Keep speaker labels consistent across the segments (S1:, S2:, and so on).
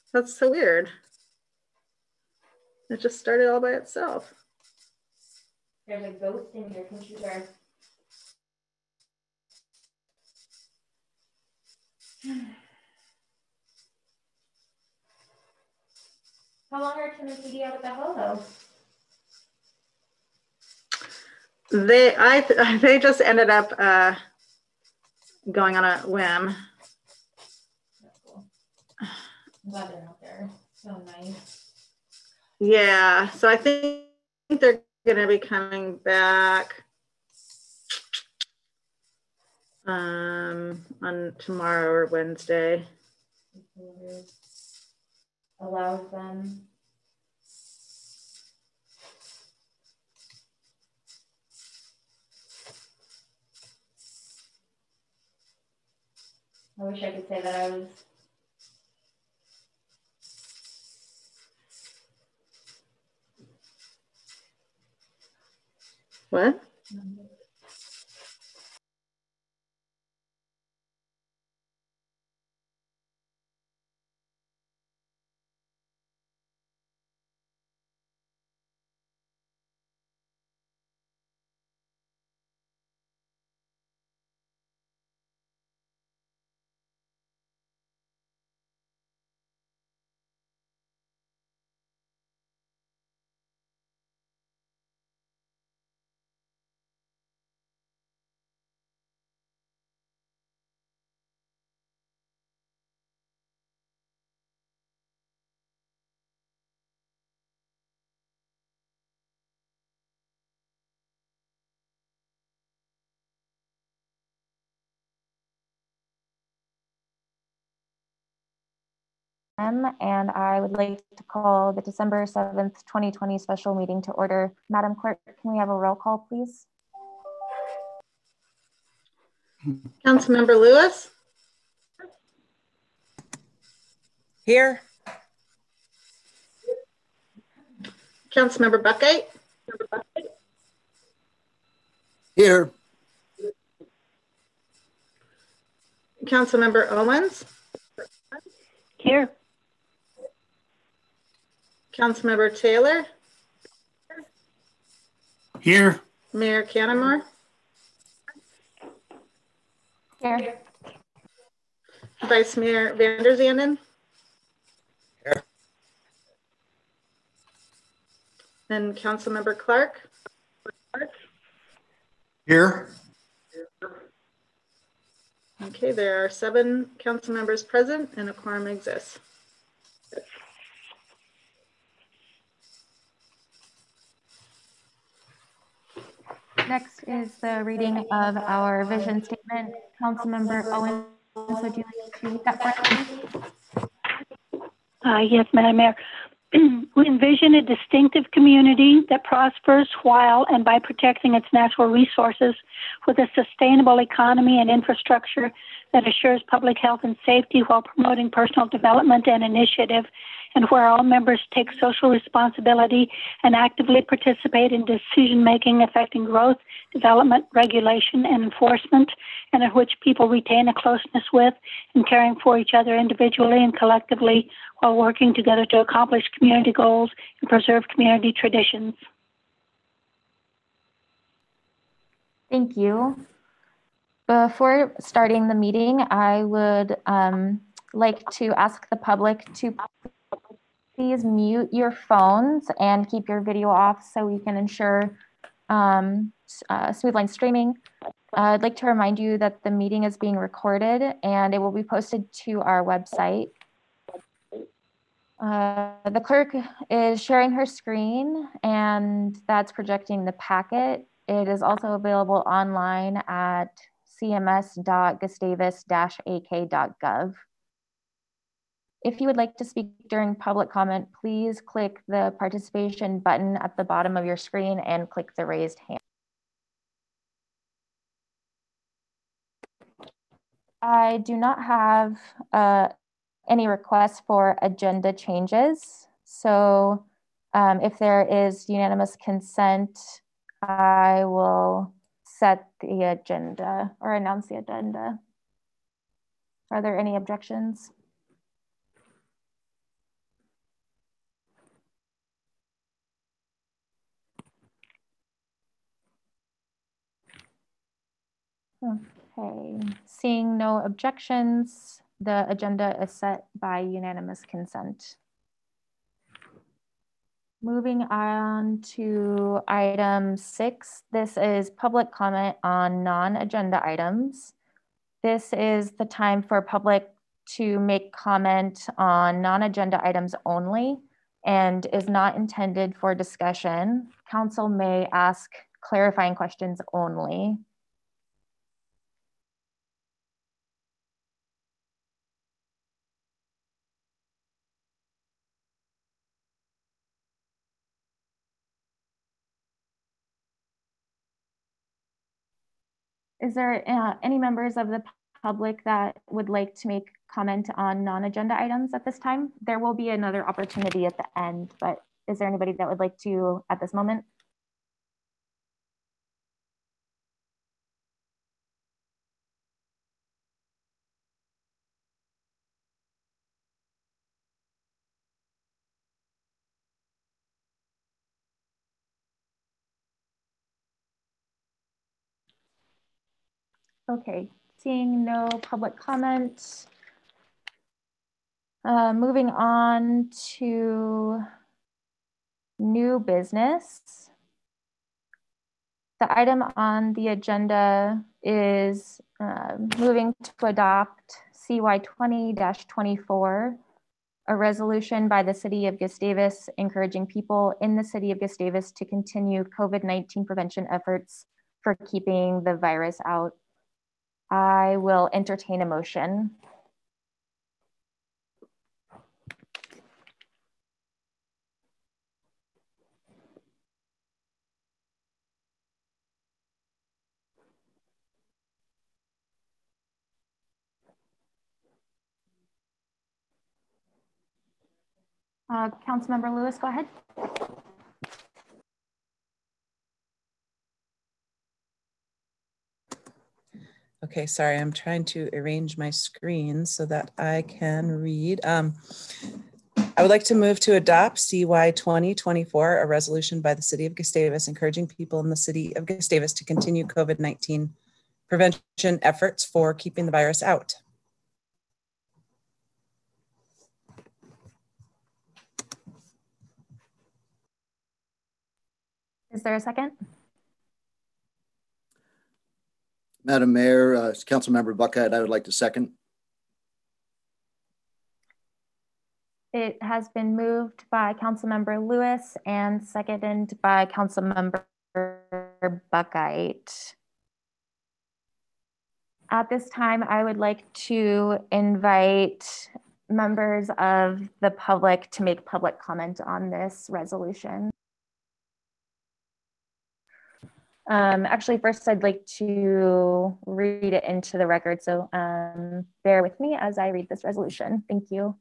S1: That's so weird. It just started all by itself.
S2: There's a ghost in your computer. How long are Tim and Katie out at the Holo?
S1: They just ended up going on a whim.
S2: That's cool. I'm glad they're out there. So nice.
S1: Yeah, so I think they're gonna be coming back on tomorrow or Wednesday.
S2: Allows them. I wish I could say that I was.
S1: What?
S3: And I would like to call the December 7th, 2020 special meeting to order. Madam Clerk, can we have a roll call, please?
S1: Councilmember Lewis?
S4: Here.
S1: Councilmember Buckeye?
S5: Here.
S1: Councilmember Owens?
S6: Here.
S1: Councilmember Taylor?
S5: Here.
S1: Mayor Canamore?
S3: Here.
S1: Vice Mayor Vanderzanden?
S5: Here.
S1: And Councilmember Clark?
S5: Here.
S1: Okay, there are 7 council members present and a quorum exists.
S3: Next is the reading of our vision statement. Councilmember Owens, would you like to read that for us?
S6: Yes, Madam Mayor. We envision a distinctive community that prospers while and by protecting its natural resources with a sustainable economy and infrastructure that assures public health and safety while promoting personal development and initiative, and where all members take social responsibility and actively participate in decision-making affecting growth, development, regulation, and enforcement, and in which people retain a closeness with and caring for each other individually and collectively while working together to accomplish community goals and preserve community traditions.
S3: Thank you. Before starting the meeting, I would like to ask the public to please mute your phones and keep your video off so we can ensure smooth line streaming. I'd like to remind you that the meeting is being recorded and it will be posted to our website. The clerk is sharing her screen and that's projecting the packet. It is also available online at cms.gustavus-ak.gov. If you would like to speak during public comment, please click the participation button at the bottom of your screen and click the raised hand. I do not have any requests for agenda changes. So if there is unanimous consent, I will set the agenda or announce the agenda. Are there any objections? Okay, seeing no objections, the agenda is set by unanimous consent. Moving on to item 6, this is public comment on non-agenda items. This is the time for public to make comment on non-agenda items only and is not intended for discussion. Council may ask clarifying questions only. Is there any members of the public that would like to make comment on non-agenda items at this time? There will be another opportunity at the end, but is there anybody that would like to at this moment? Okay, seeing no public comment. Moving on to new business. The item on the agenda is moving to adopt CY 20-24, a resolution by the City of Gustavus encouraging people in the City of Gustavus to continue COVID-19 prevention efforts for keeping the virus out. I will entertain a motion. Councilmember Lewis, go ahead.
S4: Okay, sorry, I'm trying to arrange my screen so that I can read. I would like to move to adopt CY 2024, a resolution by the City of Gustavus encouraging people in the City of Gustavus to continue COVID-19 prevention efforts for keeping the virus out.
S3: Is there a second?
S5: Madam Mayor, Councilmember Buckhead, I would like to second.
S3: It has been moved by Councilmember Lewis and seconded by Councilmember Buckheit. At this time, I would like to invite members of the public to make public comment on this resolution. Actually, first I'd like to read it into the record. So bear with me as I read this resolution. Thank you.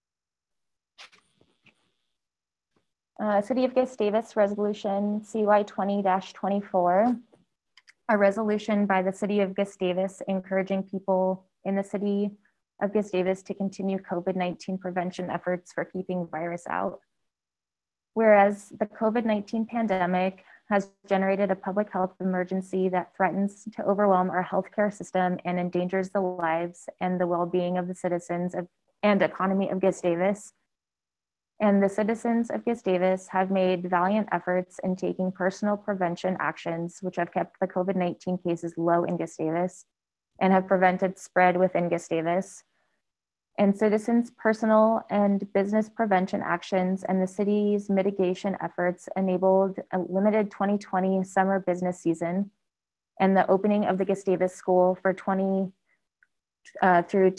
S3: City of Gustavus Resolution CY 20-24, a resolution by the City of Gustavus encouraging people in the City of Gustavus to continue COVID-19 prevention efforts for keeping virus out. Whereas the COVID-19 pandemic has generated a public health emergency that threatens to overwhelm our healthcare system and endangers the lives and the well-being of the citizens and economy of Gustavus. And the citizens of Gustavus have made valiant efforts in taking personal prevention actions, which have kept the COVID-19 cases low in Gustavus and have prevented spread within Gustavus. And citizens' personal and business prevention actions and the city's mitigation efforts enabled a limited 2020 summer business season and the opening of the Gustavus School for 2020 through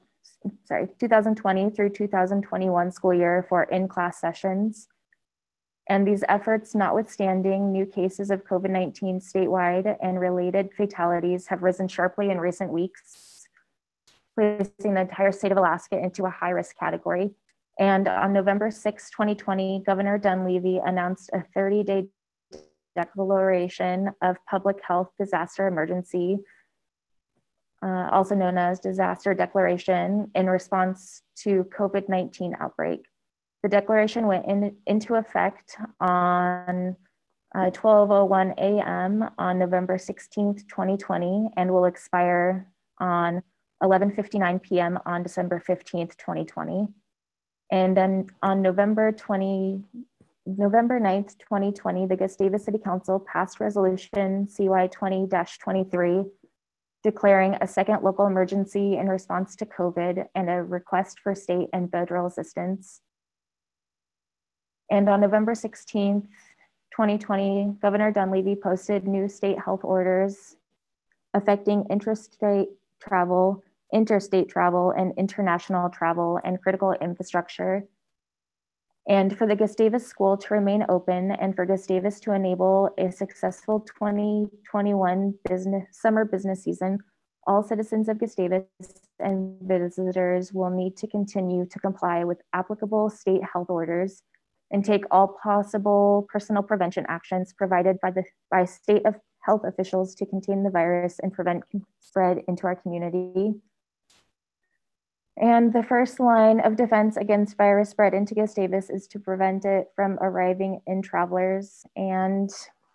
S3: 2021 school year for in-class sessions. And these efforts, notwithstanding new cases of COVID-19 statewide and related fatalities, have risen sharply in recent weeks, placing the entire state of Alaska into a high-risk category. And on November 6, 2020, Governor Dunleavy announced a 30-day declaration of public health disaster emergency, also known as disaster declaration, in response to COVID-19 outbreak. The declaration went into effect on 12:01 a.m. on November 16th, 2020, and will expire on 11:59 p.m. on December 15th, 2020. And then on November 9th, 2020, the Gustavus City Council passed resolution CY 20-23, declaring a second local emergency in response to COVID and a request for state and federal assistance. And on November 16th, 2020, Governor Dunleavy posted new state health orders affecting interstate travel, and international travel and critical infrastructure. And for the Gustavus School to remain open and for Gustavus to enable a successful 2021 summer business season, all citizens of Gustavus and visitors will need to continue to comply with applicable state health orders and take all possible personal prevention actions provided by state health officials to contain the virus and prevent spread into our community. And the first line of defense against virus spread into Gustavus is to prevent it from arriving in travelers. And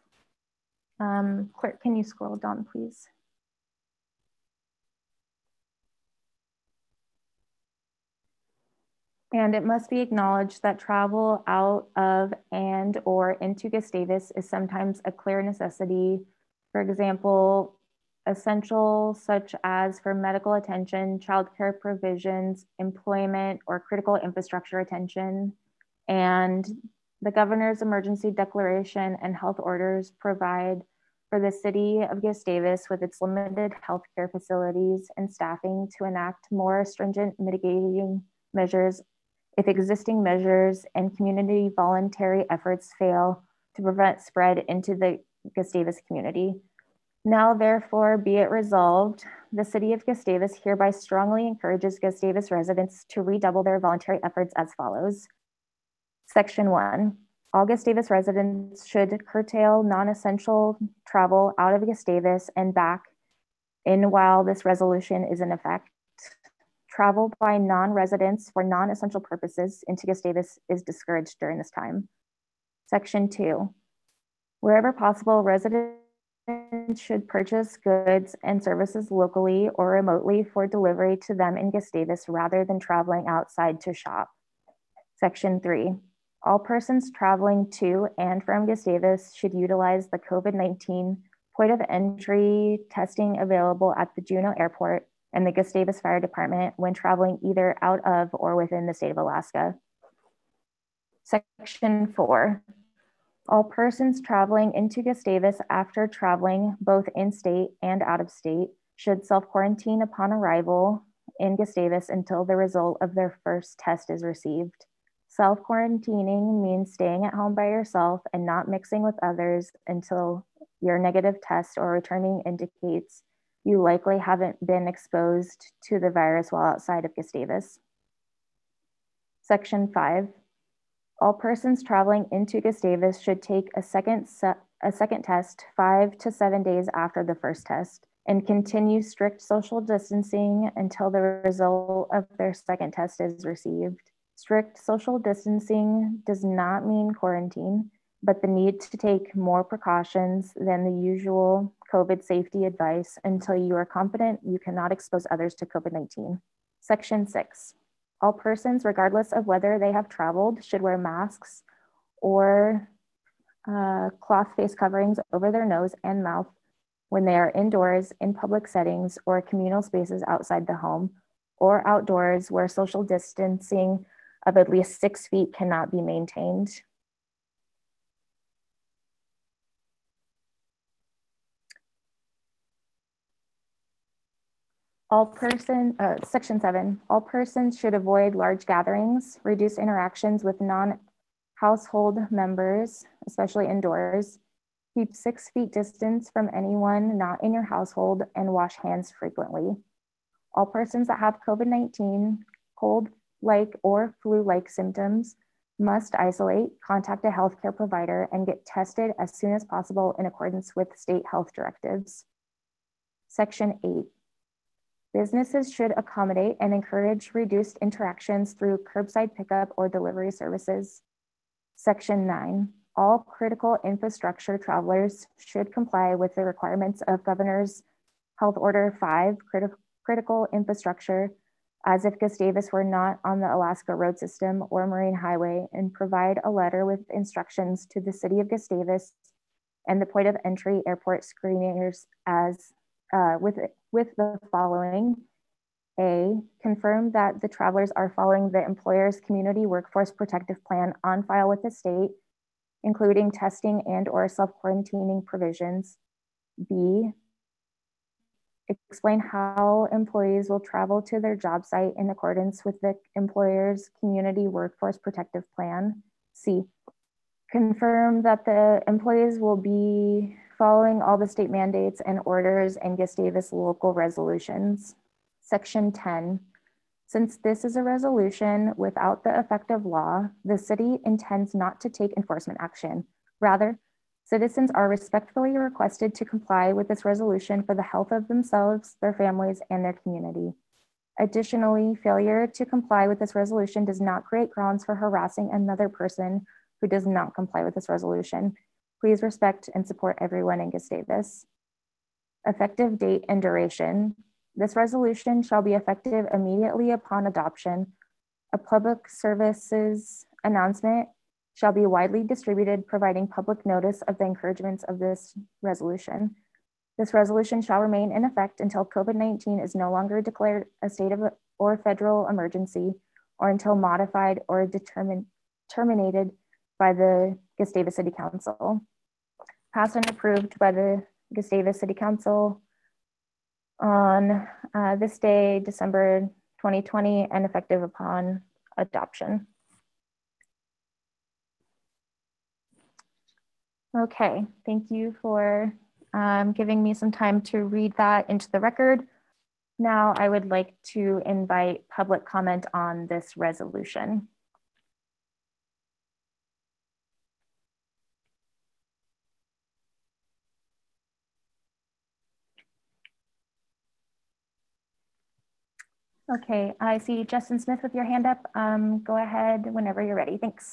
S3: clerk, can you scroll down, please? And it must be acknowledged that travel out of and or into Gustavus is sometimes a clear necessity. For example, essential such as for medical attention, childcare provisions, employment, or critical infrastructure attention. And the governor's emergency declaration and health orders provide for the city of Gustavus with its limited healthcare facilities and staffing to enact more stringent mitigating measures if existing measures and community voluntary efforts fail to prevent spread into the Gustavus community. Now, therefore, be it resolved, the city of Gustavus hereby strongly encourages Gustavus residents to redouble their voluntary efforts as follows. Section 1, all Gustavus residents should curtail non-essential travel out of Gustavus and back in while this resolution is in effect. Travel by non-residents for non-essential purposes into Gustavus is discouraged during this time. Section 2, wherever possible, residents should purchase goods and services locally or remotely for delivery to them in Gustavus rather than traveling outside to shop. Section 3, all persons traveling to and from Gustavus should utilize the COVID-19 point of entry testing available at the Juneau Airport and the Gustavus Fire Department when traveling either out of or within the state of Alaska. Section 4, all persons traveling into Gustavus after traveling both in-state and out of state should self-quarantine upon arrival in Gustavus until the result of their first test is received. Self-quarantining means staying at home by yourself and not mixing with others until your negative test or returning indicates you likely haven't been exposed to the virus while outside of Gustavus. Section 5, all persons traveling into Gustavus should take a second test 5 to 7 days after the first test and continue strict social distancing until the result of their second test is received. Strict social distancing does not mean quarantine, but the need to take more precautions than the usual COVID safety advice until you are confident you cannot expose others to COVID-19. Section 6, all persons, regardless of whether they have traveled, should wear masks or cloth face coverings over their nose and mouth when they are indoors, in public settings, or communal spaces outside the home, or outdoors where social distancing of at least 6 feet cannot be maintained. Section 7, all persons should avoid large gatherings, reduce interactions with non-household members, especially indoors, keep 6 feet distance from anyone not in your household, and wash hands frequently. All persons that have COVID-19, cold-like or flu-like symptoms must isolate, contact a healthcare provider, and get tested as soon as possible in accordance with state health directives. Section 8, businesses should accommodate and encourage reduced interactions through curbside pickup or delivery services. Section 9, all critical infrastructure travelers should comply with the requirements of Governor's Health Order 5, critical infrastructure, as if Gustavus were not on the Alaska road system or marine highway, and provide a letter with instructions to the city of Gustavus and the point of entry airport screeners as with the following. A, confirm that the travelers are following the employer's community workforce protective plan on file with the state, including testing and or self-quarantining provisions. B, explain how employees will travel to their job site in accordance with the employer's community workforce protective plan. C, confirm that the employees will be following all the state mandates and orders and Gustavus local resolutions. Section 10, since this is a resolution without the effect of law, the city intends not to take enforcement action. Rather, citizens are respectfully requested to comply with this resolution for the health of themselves, their families, and their community. Additionally, failure to comply with this resolution does not create grounds for harassing another person who does not comply with this resolution. Please respect and support everyone in Gustavus. Effective date and duration. This resolution shall be effective immediately upon adoption. A public services announcement shall be widely distributed, providing public notice of the encouragements of this resolution. This resolution shall remain in effect until COVID-19 is no longer declared a state of or federal emergency, or until modified or terminated by the Gustavus City Council. Passed and approved by the Gustavus City Council on this day, December 2020, and effective upon adoption. Okay, thank you for giving me some time to read that into the record. Now I would like to invite public comment on this resolution. Okay, I see Justin Smith with your hand up. Go ahead whenever you're ready. Thanks.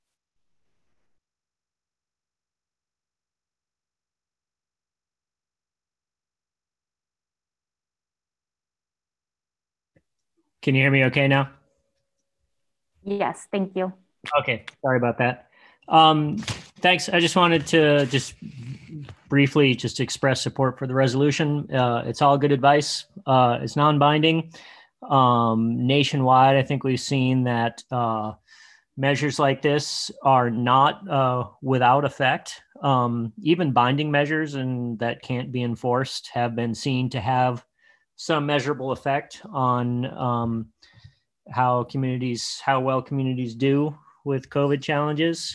S7: Can you hear me okay now?
S3: Yes, thank you.
S7: Okay, sorry about that. Thanks. I just wanted to briefly express support for the resolution. It's all good advice. It's non-binding. Nationwide, I think we've seen that measures like this are not without effect. Even binding measures and that can't be enforced have been seen to have some measurable effect on how well communities do with COVID challenges.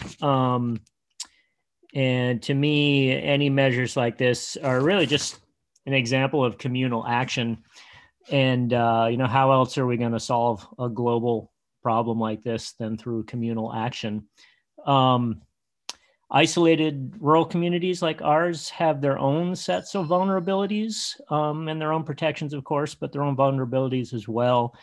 S7: And to me, any measures like this are really just an example of communal action. And, how else are we going to solve a global problem like this than through communal action? Isolated rural communities like ours have their own sets of vulnerabilities and their own protections, of course, but their own vulnerabilities as well.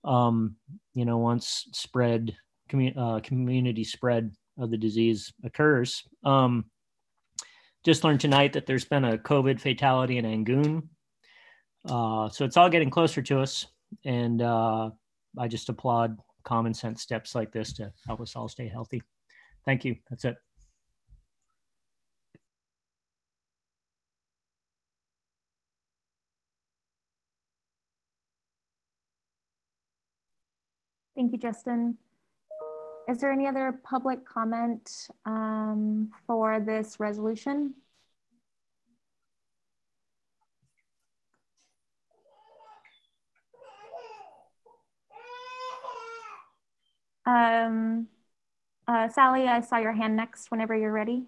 S7: Once community spread of the disease occurs. Just learned tonight that there's been a COVID fatality in Angoon. So it's all getting closer to us. And I just applaud common sense steps like this to help us all stay healthy. Thank you. That's it.
S3: Thank you, Justin. Is there any other public comment for this resolution? Sally, I saw your hand next whenever you're ready.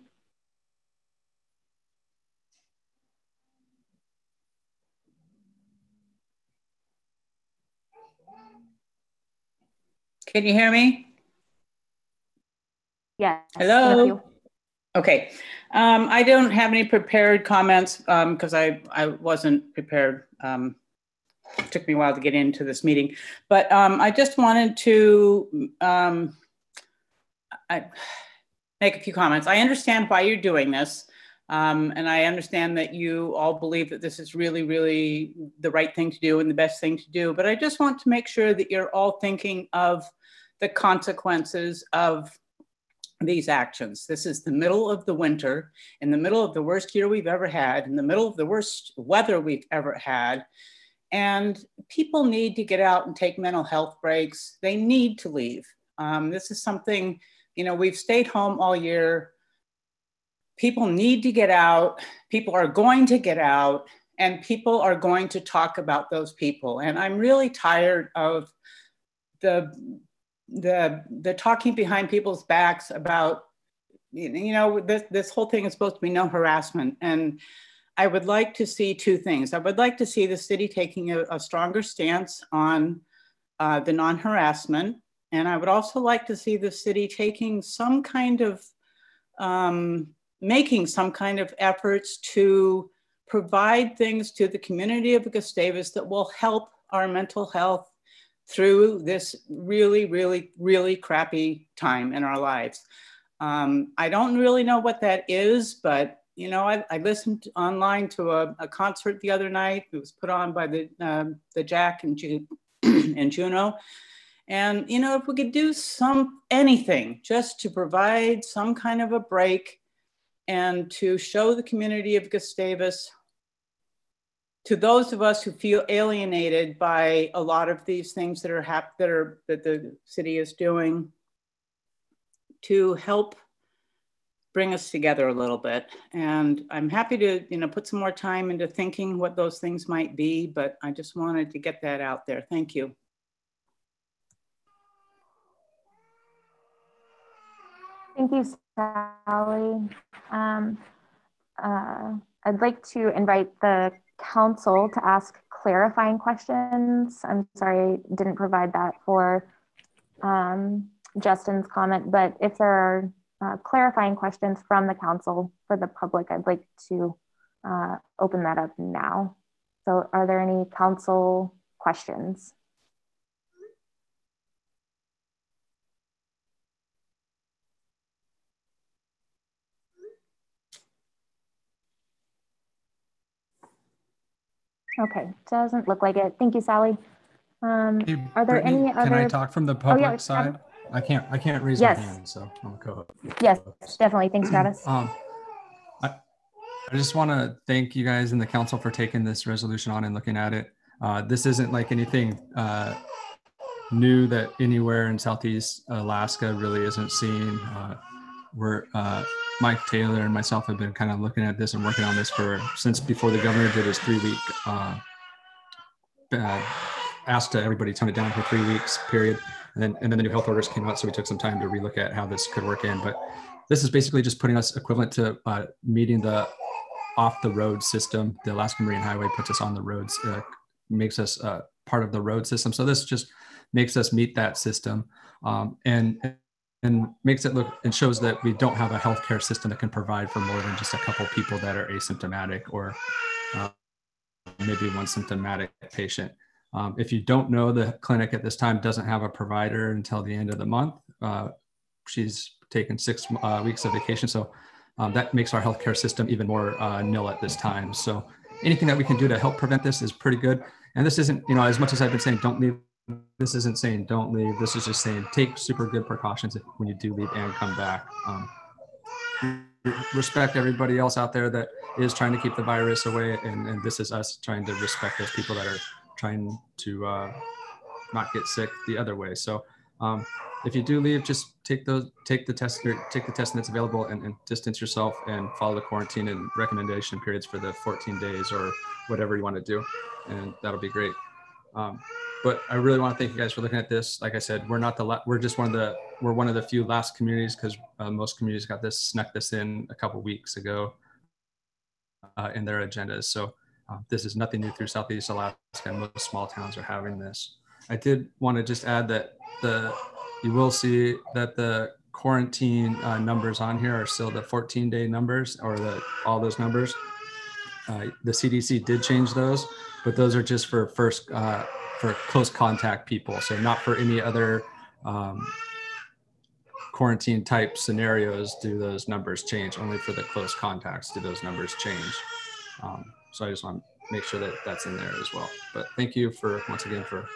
S8: Can you hear me?
S3: Yes.
S8: Hello.
S3: Thank you.
S8: Okay. I don't have any prepared comments because I wasn't prepared. It took me a while to get into this meeting, but I just wanted to, make a few comments. I understand why you're doing this. And I understand that you all believe that this is really, really the right thing to do and the best thing to do. But I just want to make sure that you're all thinking of the consequences of these actions. This is the middle of the winter, in the middle of the worst year we've ever had, in the middle of the worst weather we've ever had. And people need to get out and take mental health breaks. They need to leave. This is something, we've stayed home all year. People need to get out. People are going to get out, and people are going to talk about those people. And I'm really tired of the talking behind people's backs about, this whole thing is supposed to be no harassment. And I would like to see two things. I would like to see the city taking a stronger stance on the non-harassment. And I would also like to see the city taking some kind of, making some kind of efforts to provide things to the community of Gustavus that will help our mental health through this really, really, really crappy time in our lives. I don't really know what that is, but I listened online to a concert the other night. It was put on by the Jack and Juno. And if we could do anything just to provide some kind of a break and to show the community of Gustavus, to those of us who feel alienated by a lot of these things that the city is doing, to help bring us together a little bit. And I'm happy to put some more time into thinking what those things might be, but I just wanted to get that out there. Thank you.
S3: Thank you, Sally. I'd like to invite the council to ask clarifying questions. I'm sorry, I didn't provide that for Justin's comment, but if there are clarifying questions from the council for the public, I'd like to open that up now. So are there any council questions? Okay, doesn't look like it. Thank you, Sally.
S9: Hey,
S3: are there
S9: Brittany,
S3: any other?
S9: Can I talk from the public
S3: yeah,
S9: side? I can't raise
S3: yes.
S9: my hand, so I'm a co-host.
S3: Yes, definitely. Thanks, Travis.
S9: I just want to thank you guys in the council for taking this resolution on and looking at it. This isn't like anything new that anywhere in Southeast Alaska really isn't seeing. Mike Taylor and myself have been kind of looking at this and working on this since before the governor did his 3-week asked to everybody tone it down for 3 weeks period. And then the new health orders came out. So we took some time to relook at how this could work in, but this is basically just putting us equivalent to meeting the off the road system. The Alaska Marine Highway puts us on the roads, makes us part of the road system. So this just makes us meet that system and makes it look and shows that we don't have a healthcare system that can provide for more than just a couple people that are asymptomatic or maybe one symptomatic patient. If you don't know, the clinic at this time doesn't have a provider until the end of the month. She's taken 6 weeks of vacation. So that makes our healthcare system even more nil at this time. So anything that we can do to help prevent this is pretty good. And this isn't, as much as I've been saying, don't leave, this isn't saying don't leave. This is just saying take super good precautions when you do leave and come back. Respect everybody else out there that is trying to keep the virus away. And this is us trying to respect those people that are trying to not get sick the other way. So if you do leave, just take the testing that's available and distance yourself and follow the quarantine and recommendation periods for the 14 days or whatever you want to do. And that'll be great. But I really want to thank you guys for looking at this. Like I said, we're one of the few last communities, because most communities snuck this in a couple weeks ago in their agendas. So this is nothing new through Southeast Alaska, and most small towns are having this. I did want to just add that you will see that the quarantine numbers on here are still the 14-day numbers, or all those numbers. The CDC did change those, but those are just for for close contact people. So not for any other quarantine type scenarios do those numbers change. Only for the close contacts do those numbers change. So I just want to make sure that that's in there as well. But thank you for, once again, for.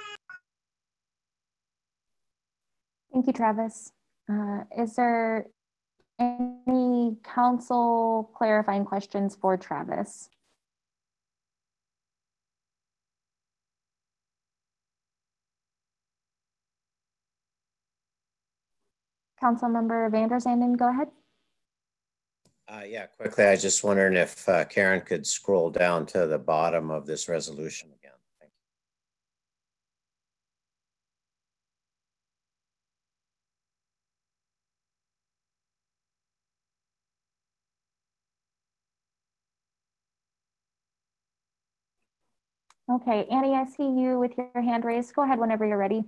S3: Thank you, Travis. Is there any council clarifying questions for Travis? Councilmember Van der Zanden, go ahead.
S10: Yeah, quickly, I was just wondering if Karen could scroll down to the bottom of this resolution again. Thank
S3: you. Okay, Annie, I see you with your hand raised. Go ahead whenever you're ready.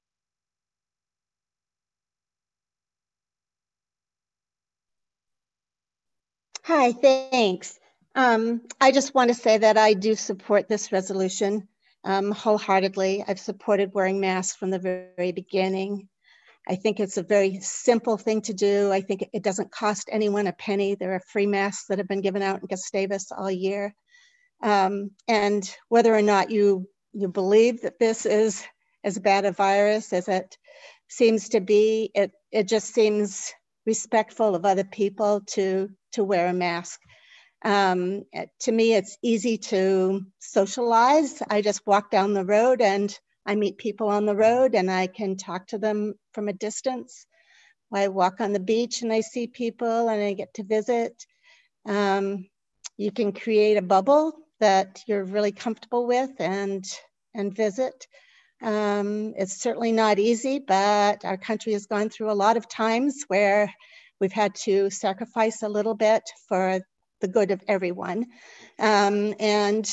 S11: Hi, thanks. I just want to say that I do support this resolution wholeheartedly. I've supported wearing masks from the very beginning. I think it's a very simple thing to do. I think it doesn't cost anyone a penny. There are free masks that have been given out in Gustavus all year. And whether or not you believe that this is as bad a virus as it seems to be, it just seems respectful of other people to wear a mask. To me, it's easy to socialize. I just walk down the road and I meet people on the road and I can talk to them from a distance. I walk on the beach and I see people and I get to visit. You can create a bubble that you're really comfortable with and visit. It's certainly not easy, but our country has gone through a lot of times where we've had to sacrifice a little bit for the good of everyone. And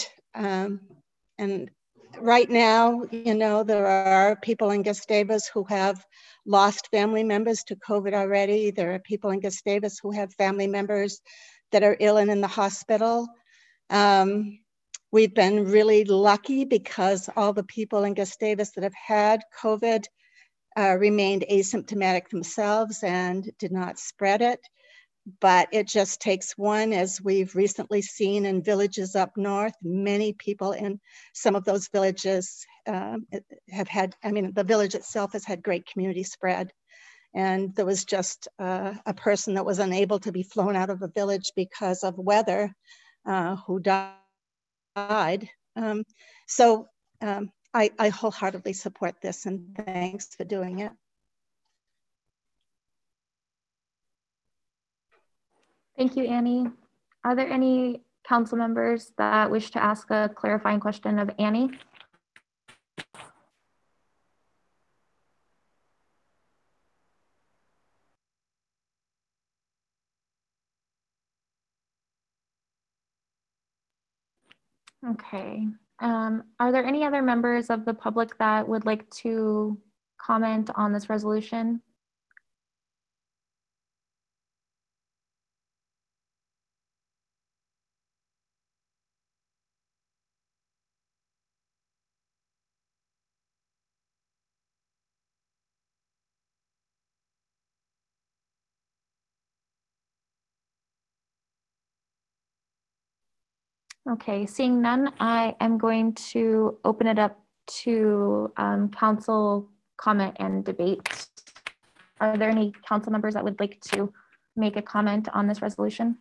S11: right now, you know, there are people in Gustavus who have lost family members to COVID already. There are people in Gustavus who have family members that are ill and in the hospital. We've been really lucky because all the people in Gustavus that have had COVID remained asymptomatic themselves and did not spread it. But it just takes one, as we've recently seen in villages up north. Many people in some of those villages have had, I mean, the village itself has had great community spread. And there was just a person that was unable to be flown out of a village because of weather who died. I wholeheartedly support this, and thanks for doing it.
S3: Thank you, Annie. Are there any council members that wish to ask a clarifying question of Annie? Okay. Are there any other members of the public that would like to comment on this resolution? Okay, seeing none, I am going to open it up to council comment and debate. Are there any council members that would like to make a comment on this resolution?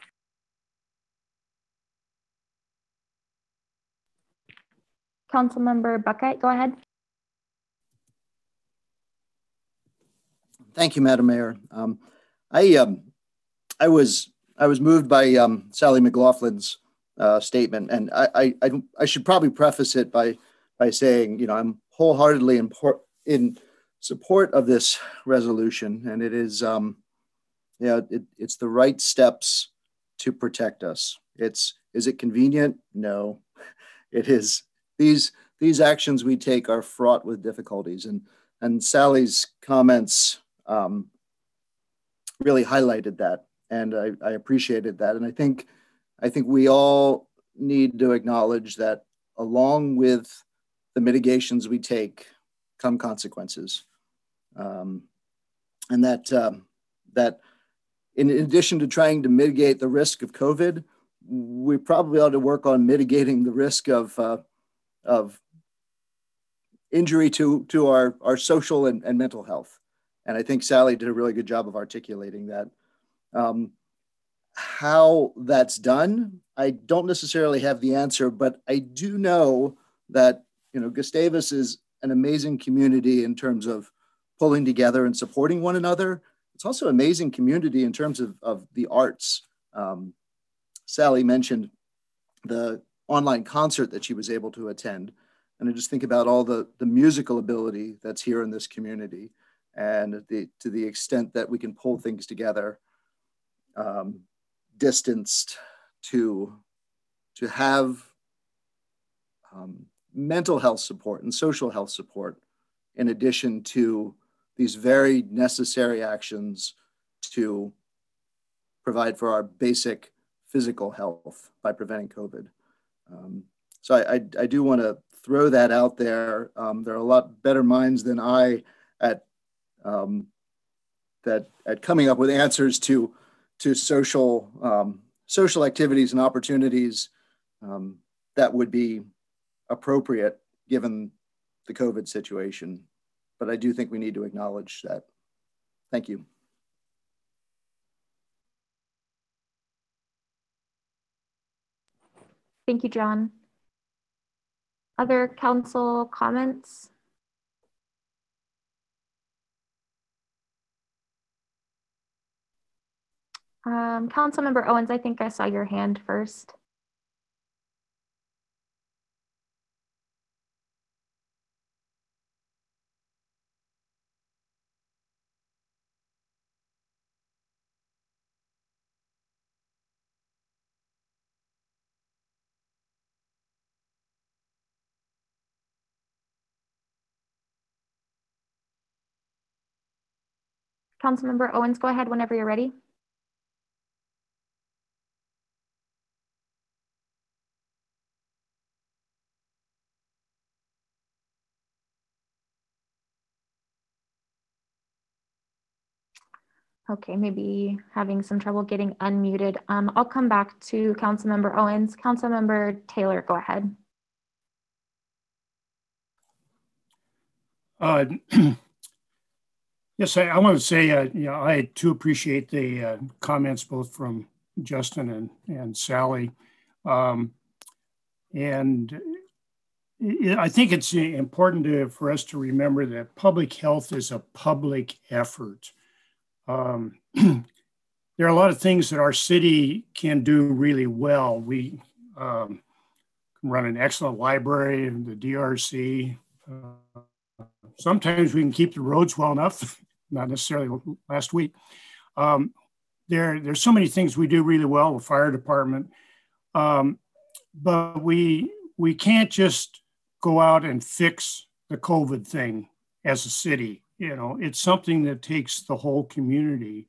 S3: Councilmember Buckett, go ahead.
S5: Thank you, Madam Mayor. I was moved by Sally McLaughlin's statement, and I should probably preface it by saying, you know, I'm wholeheartedly in support of this resolution, and it is, it's the right steps to protect us. Is it convenient? No, it is. These actions we take are fraught with difficulties, and Sally's comments really highlighted that, and I appreciated that, and I think we all need to acknowledge that along with the mitigations we take come consequences. and that in addition to trying to mitigate the risk of COVID, we probably ought to work on mitigating the risk of injury to our social and mental health. And I think Sally did a really good job of articulating that. How that's done, I don't necessarily have the answer, but I do know that, Gustavus is an amazing community in terms of pulling together and supporting one another. It's also an amazing community in terms of the arts. Sally mentioned the online concert that she was able to attend. And I just think about all the musical ability that's here in this community, and to the extent that we can pull things together, distanced, to have mental health support and social health support, in addition to these very necessary actions to provide for our basic physical health by preventing COVID. So I do want to throw that out there. There are a lot better minds than I at coming up with answers to social activities and opportunities that would be appropriate given the COVID situation. But I do think we need to acknowledge that. Thank you.
S3: Thank you, John. Other council comments? Councilmember Owens, I think I saw your hand first. Councilmember Owens, go ahead whenever you're ready. Okay, maybe having some trouble getting unmuted. I'll come back to Councilmember Owens. Councilmember Taylor, go ahead.
S12: Yes, I want to say, I too appreciate the comments both from Justin and Sally. And I think it's important for us to remember that public health is a public effort. There are a lot of things that our city can do really well. We can run an excellent library in the DRC. Sometimes we can keep the roads well enough, not necessarily last week. There's so many things we do really well with fire department, but we can't just go out and fix the COVID thing as a city. It's something that takes the whole community.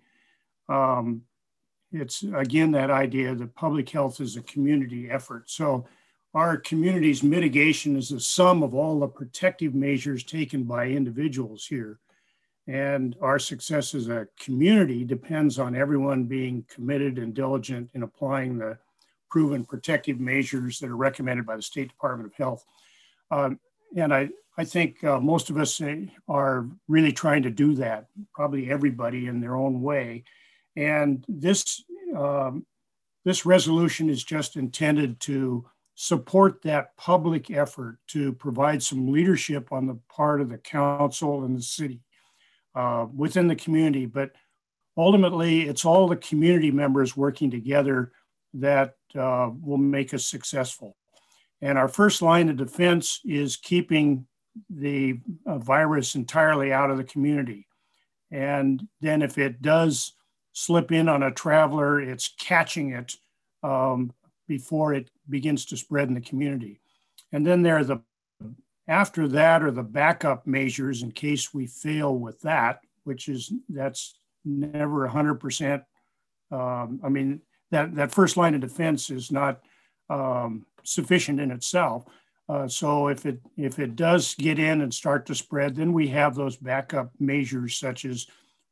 S12: It's again, that idea that public health is a community effort. So our community's mitigation is the sum of all the protective measures taken by individuals here. And our success as a community depends on everyone being committed and diligent in applying the proven protective measures that are recommended by the State Department of Health. And I think most of us are really trying to do that, probably everybody in their own way. And this resolution is just intended to support that public effort to provide some leadership on the part of the council and the city within the community. But ultimately, it's all the community members working together that will make us successful. And our first line of defense is keeping the virus entirely out of the community. And then if it does slip in on a traveler, it's catching it before it begins to spread in the community. And then there are after that are the backup measures in case we fail with that, that's never 100%. I mean, that first line of defense is not sufficient in itself. So if it does get in and start to spread, then we have those backup measures such as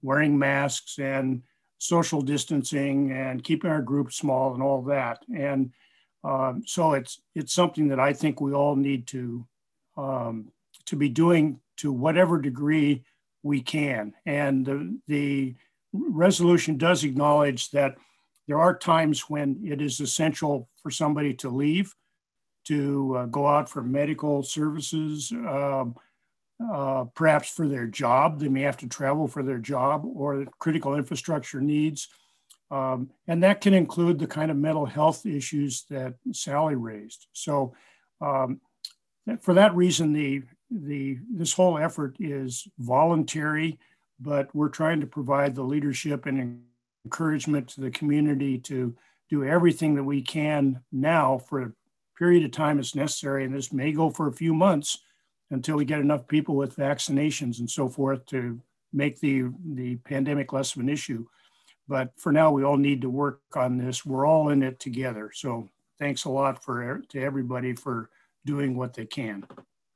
S12: wearing masks and social distancing and keeping our group small and all that. And so it's something that I think we all need to be doing to whatever degree we can. And the resolution does acknowledge that there are times when it is essential for somebody to leave, to go out for medical services, perhaps for their job. They may have to travel for their job or critical infrastructure needs. And that can include the kind of mental health issues that Sally raised. So for that reason, this whole effort is voluntary, but we're trying to provide the leadership and encouragement to the community to do everything that we can now for a period of time as necessary. And this may go for a few months until we get enough people with vaccinations and so forth to make the pandemic less of an issue. But for now, we all need to work on this. We're all in it together. So thanks a lot to everybody for doing what they can.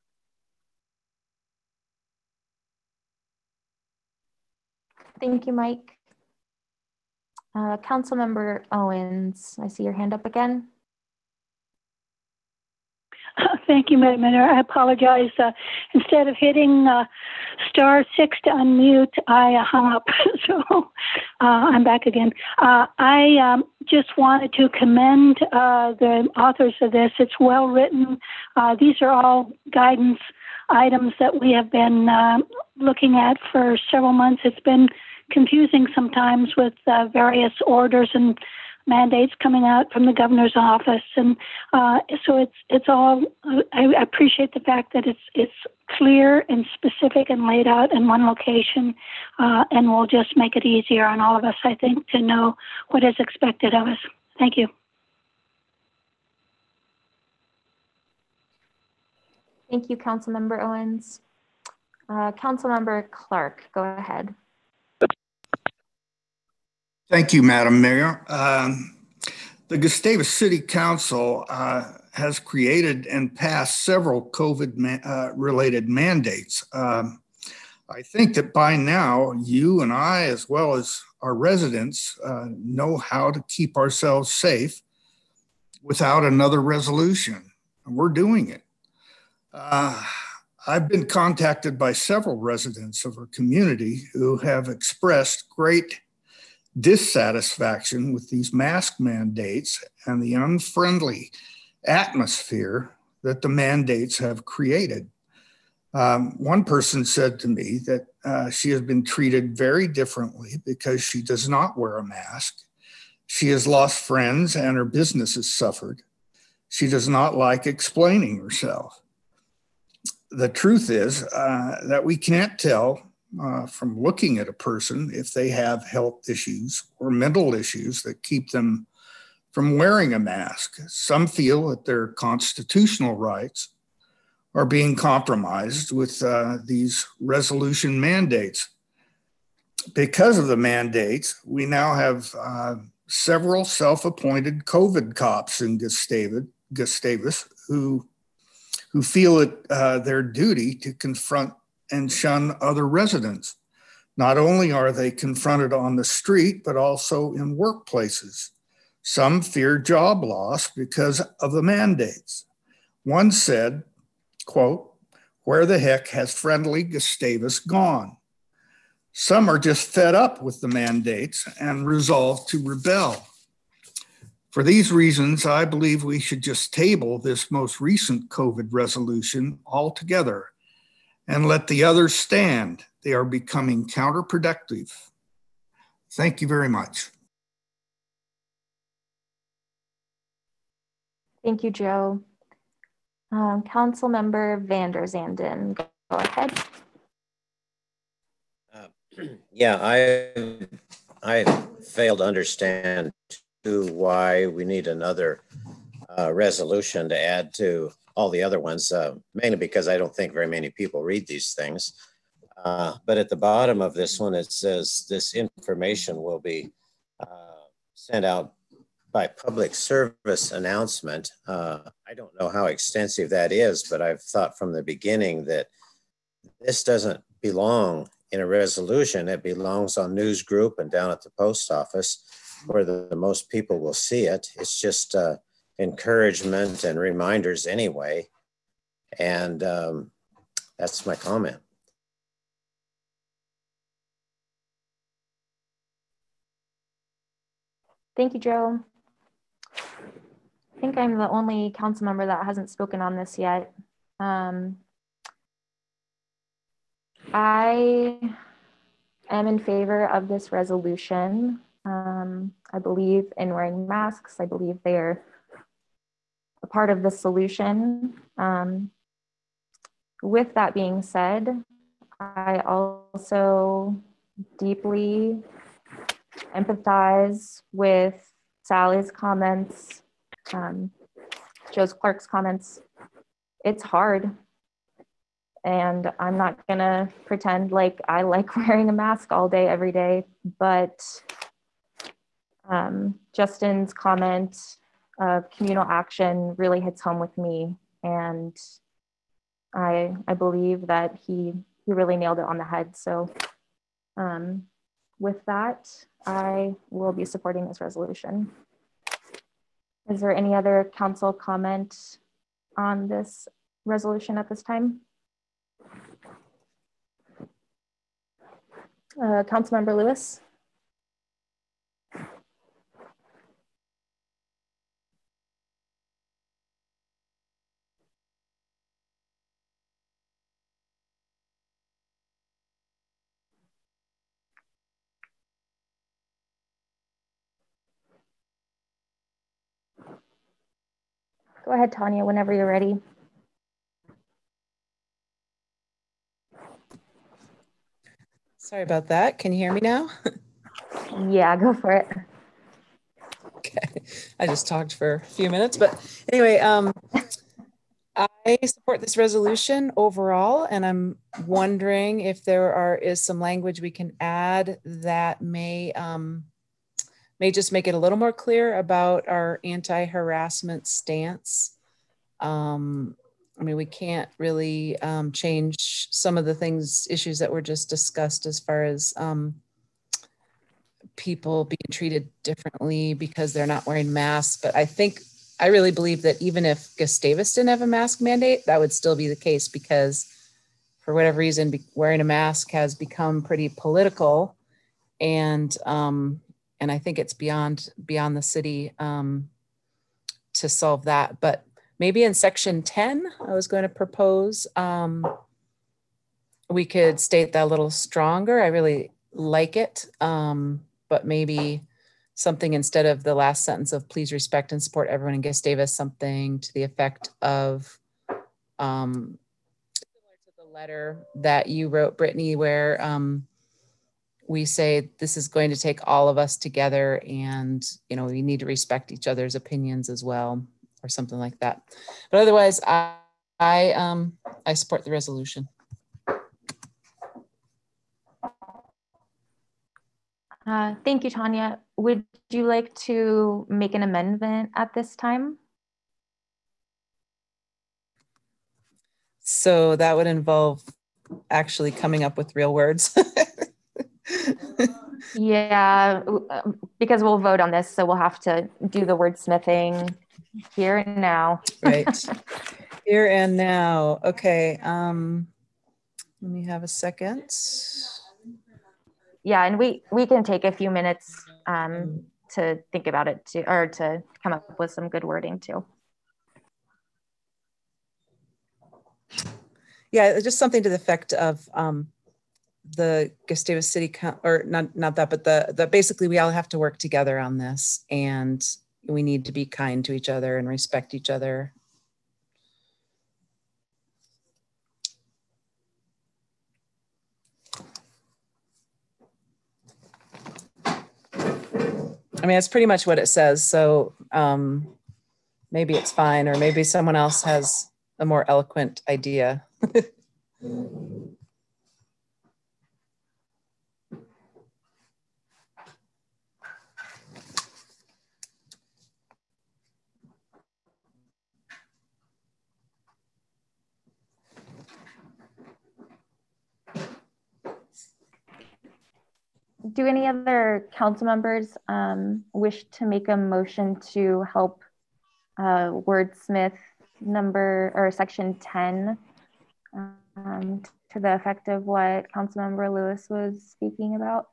S3: Thank you, Mike. Councilmember Owens, I see your hand up again.
S6: Thank you, Madam Mayor. I apologize. Instead of hitting *6 to unmute, I hung up. So I'm back again. I just wanted to commend the authors of this. It's well written. These are all guidance items that we have been looking at for several months. It's been confusing sometimes with various orders and mandates coming out from the governor's office, and so it's all. I appreciate the fact that it's clear and specific and laid out in one location, and will just make it easier on all of us, I think, to know what is expected of us. Thank you.
S3: Thank you, Councilmember Owens. Councilmember Clark, go ahead.
S13: Thank you, Madam Mayor. The Gustavus City Council has created and passed several COVID-related mandates. I think that by now, you and I, as well as our residents, know how to keep ourselves safe without another resolution. And we're doing it. I've been contacted by several residents of our community who have expressed great dissatisfaction with these mask mandates and the unfriendly atmosphere that the mandates have created. One person said to me that she has been treated very differently because she does not wear a mask. She has lost friends and her business has suffered. She does not like explaining herself. The truth is that we can't tell from looking at a person if they have health issues or mental issues that keep them from wearing a mask. Some feel that their constitutional rights are being compromised with these resolution mandates. Because of the mandates, we now have several self-appointed COVID cops in Gustavus who feel it their duty to confront and shun other residents. Not only are they confronted on the street, but also in workplaces. Some fear job loss because of the mandates. One said, quote, "Where the heck has friendly Gustavus gone?" Some are just fed up with the mandates and resolve to rebel. For these reasons, I believe we should just table this most recent COVID resolution altogether and let the others stand. They are becoming counterproductive. Thank you very much.
S3: Thank you, Joe. Councilmember Vander Zanden, go ahead.
S10: Yeah, I fail to understand too why we need another resolution to add to all the other ones, mainly because I don't think very many people read these things. But at the bottom of this one, it says this information will be sent out by public service announcement. I don't know how extensive that is, but I've thought from the beginning that this doesn't belong in a resolution. It belongs on News Group and down at the post office where the most people will see it. It's just encouragement and reminders anyway. And that's my comment.
S3: Thank you, Joe. I think I'm the only council member that hasn't spoken on this yet. I am in favor of this resolution. I believe in wearing masks. I believe they are a part of the solution. With that being said, I also deeply empathize with Sally's comments, Joe's Clark's comments. It's hard. And I'm not gonna pretend like I like wearing a mask all day, every day, but Justin's comment of communal action really hits home with me. And I believe that he really nailed it on the head. So with that, I will be supporting this resolution. Is there any other council comment on this resolution at this time? Councilmember Lewis. Go ahead, Tanya, whenever you're ready.
S4: Sorry about that. Can you hear me now?
S3: Yeah, go for it.
S4: Okay, I just talked for a few minutes, but anyway, I support this resolution overall, and I'm wondering if there is some language we can add that may just make it a little more clear about our anti-harassment stance. I mean, we can't really change some of the issues that were just discussed as far as people being treated differently because they're not wearing masks. But I really believe that even if Gustavus didn't have a mask mandate, that would still be the case because for whatever reason, wearing a mask has become pretty political. And I think it's beyond the city to solve that. But maybe in section 10, I was going to propose we could state that a little stronger. I really like it. But maybe something instead of the last sentence of please respect and support everyone in Gustavus, something to the effect of similar to the letter that you wrote, Brittany, where we say this is going to take all of us together and, we need to respect each other's opinions as well, or something like that. But otherwise, I support the resolution.
S3: Thank you, Tanya. Would you like to make an amendment at this time?
S4: So that would involve actually coming up with real words.
S3: Yeah, because we'll vote on this, so we'll have to do the wordsmithing here and now.
S4: Right. Here and now. Okay. Let me have a second.
S3: Yeah, and we can take a few minutes to think about it too, or to come up with some good wording too.
S4: Yeah, just something to the effect of the Gustavus City, or not that, but the basically we all have to work together on this, and we need to be kind to each other and respect each other. I mean, that's pretty much what it says. So maybe it's fine, or maybe someone else has a more eloquent idea.
S3: Do any other council members wish to make a motion to help wordsmith number or section 10 to the effect of what Councilmember Lewis was speaking about?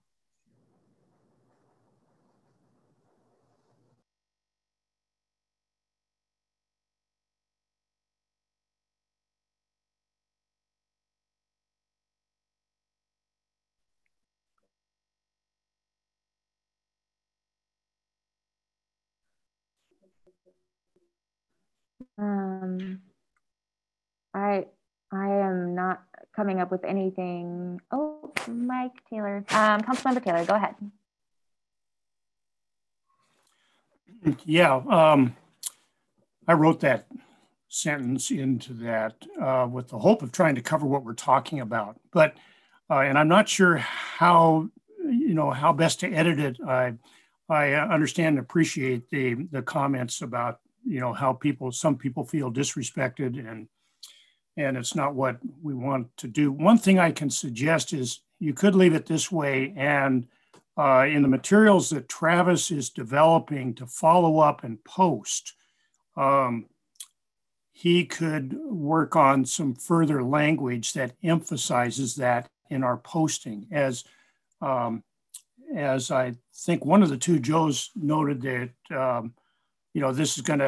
S3: I am not coming up with anything. Oh, Mike Taylor, Councilmember Taylor, go ahead.
S12: Yeah, I wrote that sentence into that with the hope of trying to cover what we're talking about. But, and I'm not sure how, how best to edit it. I understand and appreciate the comments about, how some people feel disrespected and it's not what we want to do. One thing I can suggest is you could leave it this way, and in the materials that Travis is developing to follow up and post, he could work on some further language that emphasizes that in our posting. As I think one of the two Joes noted that, this is going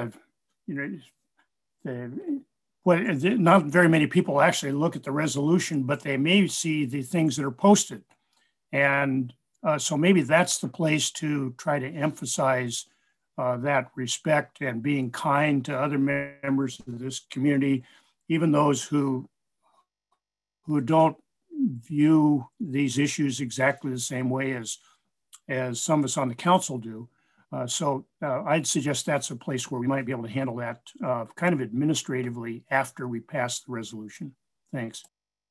S12: to, not very many people actually look at the resolution, but they may see the things that are posted. And so maybe that's the place to try to emphasize that respect and being kind to other members of this community, even those who don't view these issues exactly the same way as some of us on the council do. So I'd suggest that's a place where we might be able to handle that kind of administratively after we pass the resolution. Thanks.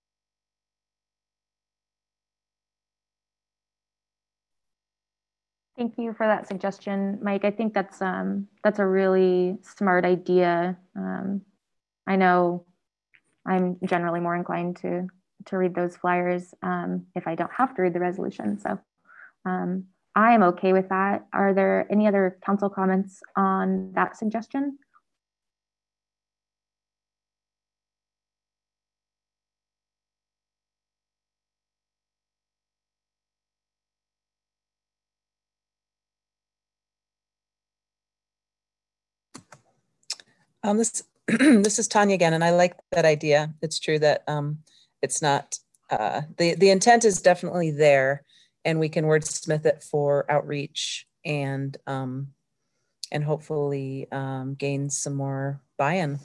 S3: Thank you for that suggestion, Mike. I think that's a really smart idea. I know I'm generally more inclined to read those flyers if I don't have to read the resolution. So I am okay with that. Are there any other council comments on that suggestion?
S4: This is Tanya again, and I like that idea. It's true that it's not, the intent is definitely there, and we can wordsmith it for outreach and hopefully gain some more buy-in.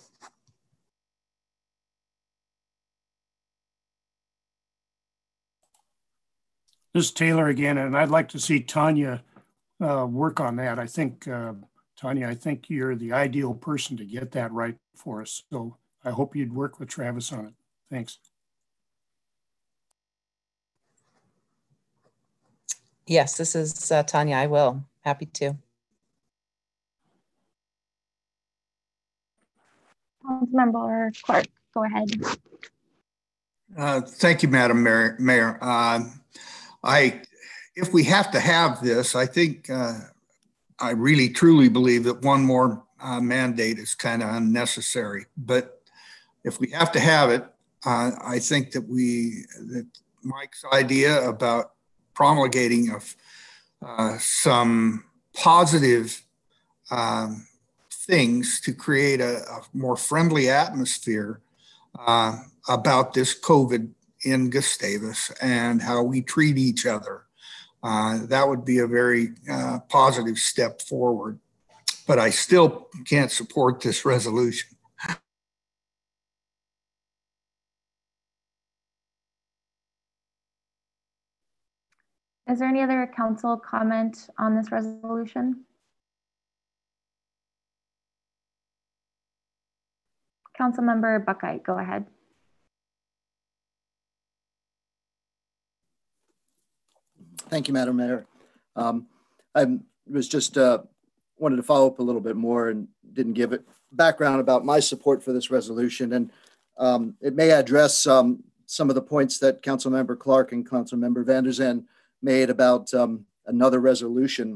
S12: This is Taylor again, and I'd like to see Tanya work on that. I think, Tanya, I think you're the ideal person to get that right for us. So I hope you'd work with Travis on it. Thanks.
S4: Yes, this is Tanya. I will. Happy to.
S3: Councilmember Clark, go ahead.
S13: Thank you, Madam Mayor. If we have to have this, I think I really truly believe that one more mandate is kind of unnecessary. But if we have to have it, I think that Mike's idea about promulgating of some positive things to create a more friendly atmosphere about this COVID in Gustavus and how we treat each other. That would be a very positive step forward, but I still can't support this resolution.
S3: Is there any other council comment on this resolution? Councilmember Buckeye, go ahead.
S5: Thank you, Madam Mayor. I was just wanted to follow up a little bit more and didn't give it background about my support for this resolution. And it may address some of the points that Councilmember Clark and Councilmember Van der Zandt made about another resolution.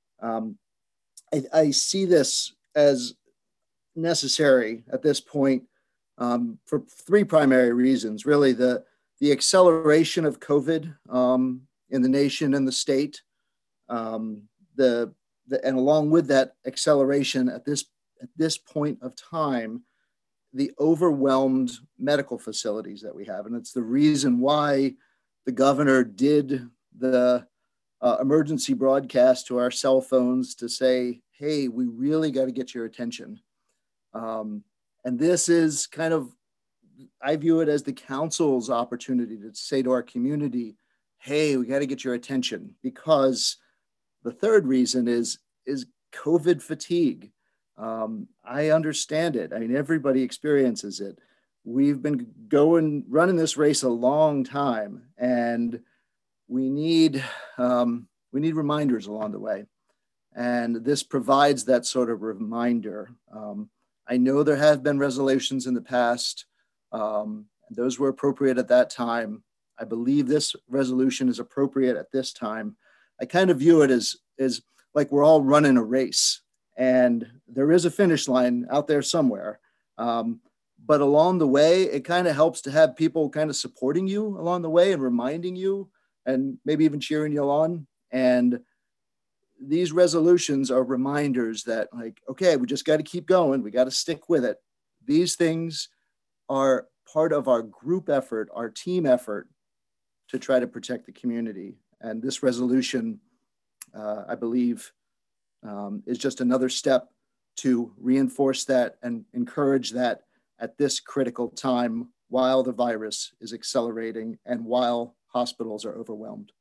S5: I see this as necessary at this point for three primary reasons. Really, the acceleration of COVID in the nation and the state, and along with that acceleration at this point of time, the overwhelmed medical facilities that we have. And it's the reason why the governor did the emergency broadcast to our cell phones to say, hey, we really got to get your attention. And this is kind of, I view it as the council's opportunity to say to our community, hey, we got to get your attention, because the third reason is COVID fatigue. I understand it. I mean, everybody experiences it. We've been running this race a long time, and we need reminders along the way. And this provides that sort of reminder. I know there have been resolutions in the past. Those were appropriate at that time. I believe this resolution is appropriate at this time. I kind of view it as like we're all running a race, and there is a finish line out there somewhere. But along the way, it kind of helps to have people kind of supporting you along the way and reminding you and maybe even cheering you on. And these resolutions are reminders that, like, okay, we just got to keep going. We got to stick with it. These things are part of our group effort, our team effort to try to protect the community. And this resolution, I believe, is just another step to reinforce that and encourage that at this critical time while the virus is accelerating and while hospitals are overwhelmed.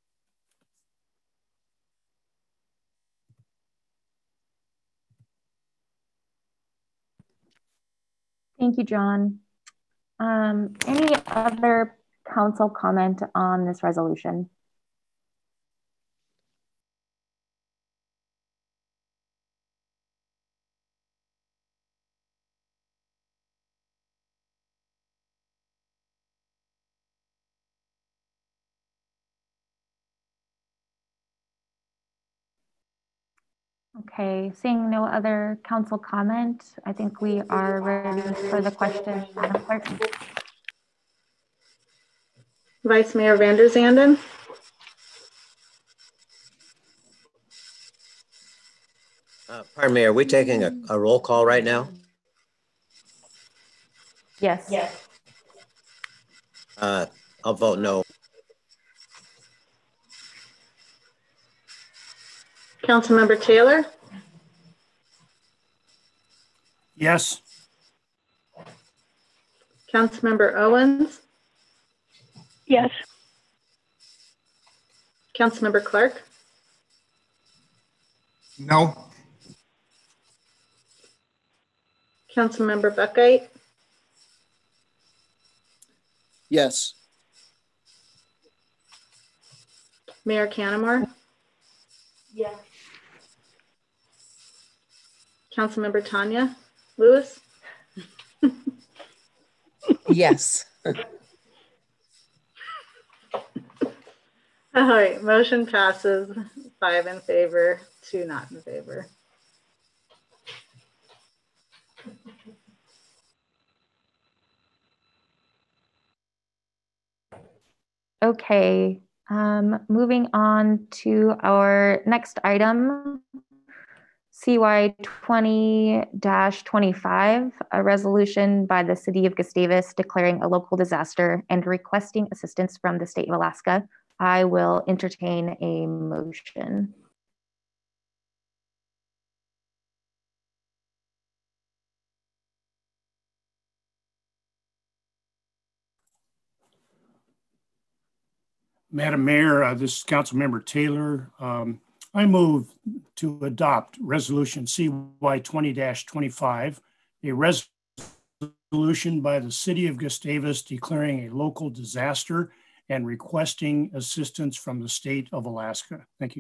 S3: Thank you, John. Any other council comment on this resolution? Okay, seeing no other council comment, I think we are ready for the question, Madam Clerk.
S1: Vice Mayor Van der Zanden.
S10: Pardon me, are we taking a roll call right now?
S3: Yes.
S2: Yes.
S10: I'll vote no.
S1: Councilmember Taylor.
S12: Yes.
S1: Councilmember Owens.
S6: Yes.
S1: Councilmember Clark.
S13: No.
S1: Councilmember Buckheit.
S5: Yes.
S1: Mayor Canamore.
S2: Yes.
S1: Councilmember Tanya Lewis.
S4: Yes.
S1: All right, motion passes 5 in favor, 2 not in favor.
S3: Okay, moving on to our next item, CY 20-25, a resolution by the City of Gustavus declaring a local disaster and requesting assistance from the state of Alaska. I will entertain a motion.
S12: Madam Mayor, this is Councilmember Taylor. I move to adopt Resolution CY 20-25, a resolution by the City of Gustavus declaring a local disaster and requesting assistance from the state of Alaska. Thank you.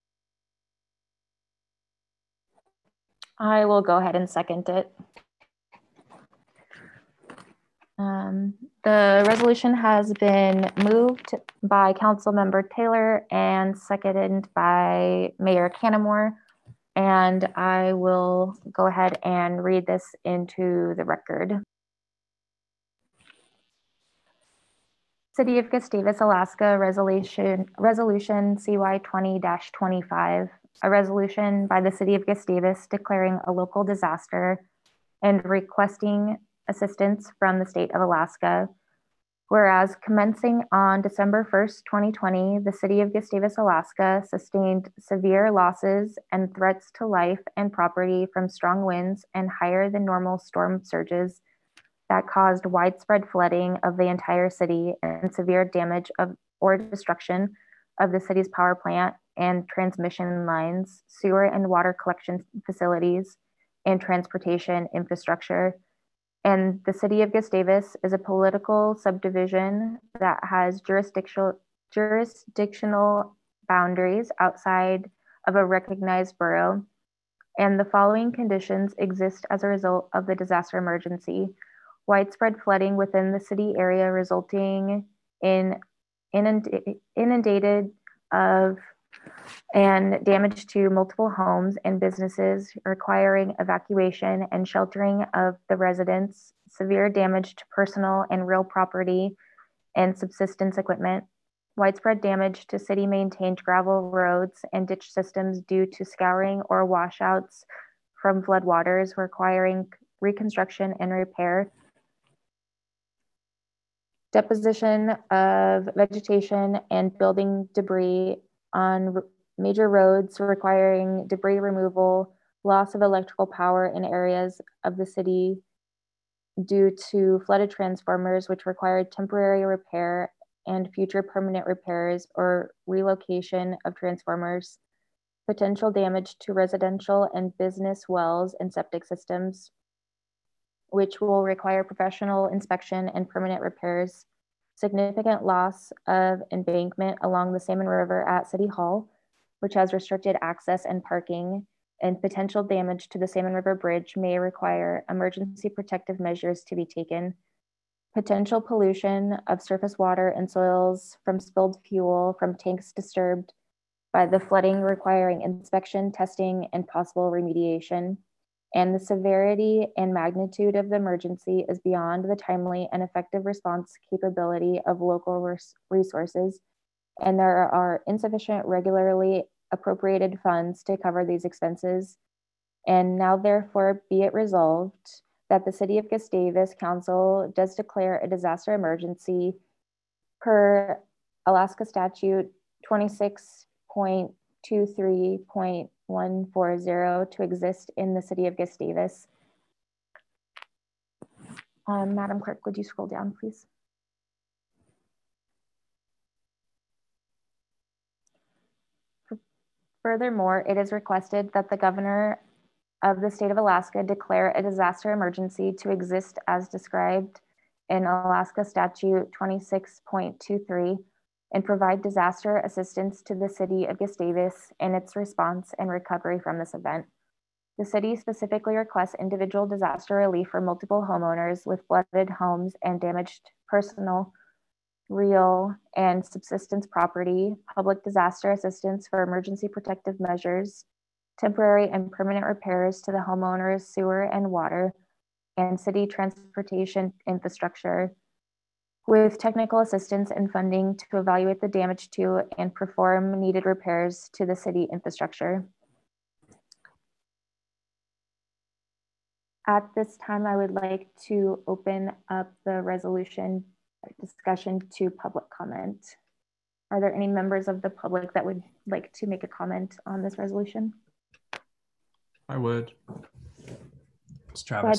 S3: I will go ahead and second it. The resolution has been moved by Councilmember Taylor and seconded by Mayor Canamore. And I will go ahead and read this into the record. City of Gustavus, Alaska, Resolution CY 20-25, a resolution by the City of Gustavus declaring a local disaster and requesting assistance from the state of Alaska. Whereas commencing on December 1st, 2020, the City of Gustavus, Alaska sustained severe losses and threats to life and property from strong winds and higher than normal storm surges that caused widespread flooding of the entire city and severe damage or destruction of the city's power plant and transmission lines, sewer and water collection facilities, and transportation infrastructure. And the City of Gustavus is a political subdivision that has jurisdictional boundaries outside of a recognized borough. And the following conditions exist as a result of the disaster emergency: widespread flooding within the city area resulting in inundated of and damage to multiple homes and businesses requiring evacuation and sheltering of the residents, severe damage to personal and real property and subsistence equipment, widespread damage to city maintained gravel roads and ditch systems due to scouring or washouts from floodwaters requiring reconstruction and repair, deposition of vegetation and building debris on major roads requiring debris removal, loss of electrical power in areas of the city due to flooded transformers, which required temporary repair and future permanent repairs or relocation of transformers, potential damage to residential and business wells and septic systems, which will require professional inspection and permanent repairs, significant loss of embankment along the Salmon River at City Hall, which has restricted access and parking, and potential damage to the Salmon River Bridge may require emergency protective measures to be taken, potential pollution of surface water and soils from spilled fuel from tanks disturbed by the flooding requiring inspection, testing, and possible remediation. And the severity and magnitude of the emergency is beyond the timely and effective response capability of local resources, and there are insufficient regularly appropriated funds to cover these expenses. And now therefore be it resolved that the City of Gustavus Council does declare a disaster emergency per Alaska Statute 26.23.140 to exist in the City of Gustavus. Madam Clerk, would you scroll down, please? Furthermore, it is requested that the Governor of the State of Alaska declare a disaster emergency to exist as described in Alaska Statute 26.23 and provide disaster assistance to the City of Gustavus in its response and recovery from this event. The city specifically requests individual disaster relief for multiple homeowners with flooded homes and damaged personal, real, and subsistence property, public disaster assistance for emergency protective measures, temporary and permanent repairs to the homeowners' sewer and water, and city transportation infrastructure, with technical assistance and funding to evaluate the damage to and perform needed repairs to the city infrastructure. At this time, I would like to open up the resolution discussion to public comment. Are there any members of the public that would like to make a comment on this resolution?
S9: I would. It's Travis.